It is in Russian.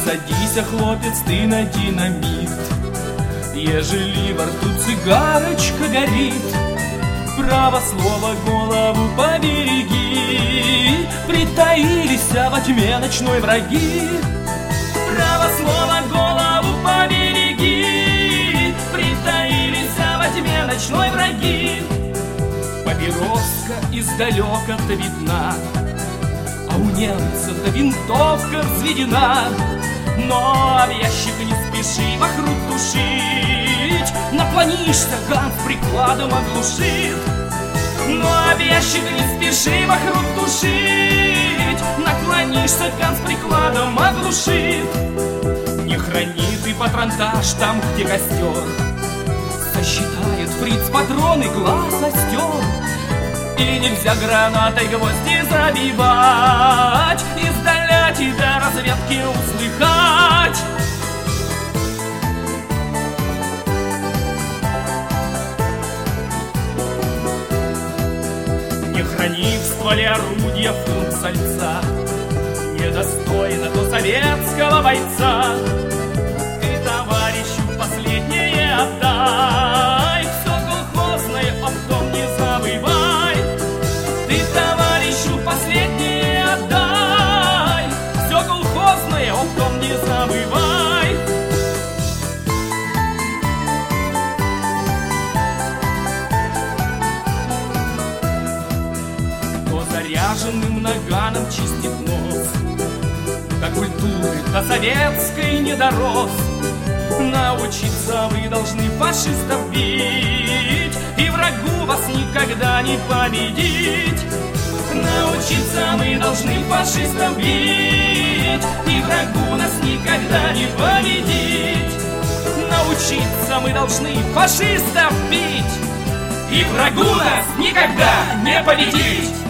садися, хлопец, ты на динамит. Ежели во рту цигарочка горит, право слово голову побереги. Притаились во тьме ночной враги. Право слово голову побереги. Притаились во тьме ночной враги. Папироска издалека-то видна, а у немцев-то винтовка взведена. Но в ящик не спеши вокруг тушить, наклонишься, Ганс прикладом оглушит. Но в ящик не спеши вокруг тушить, наклонишься, Ганс прикладом оглушит. Не храни ты патронтаж там, где костер, сосчитает фриц патроны, глаз остер. И нельзя гранатой гвозди забивать, издаля тебя разведки услыхать. Не храни в стволе орудия фунт сальца, недостойно до советского бойца. Ты товарищу последнее отдай, все колхозное оптом не забывай. Ты товарищу последнее отдай, все колхозное оптом не забывай. Кто заряженным наганом чистит нос, до культуры, до советской не дорос. Научиться вы должны фашистов бить, и врагу вас никогда не победить. Научиться мы должны фашистов бить, и врагу нас никогда не победить. Научиться мы должны фашистов бить, и врагу нас никогда не победить.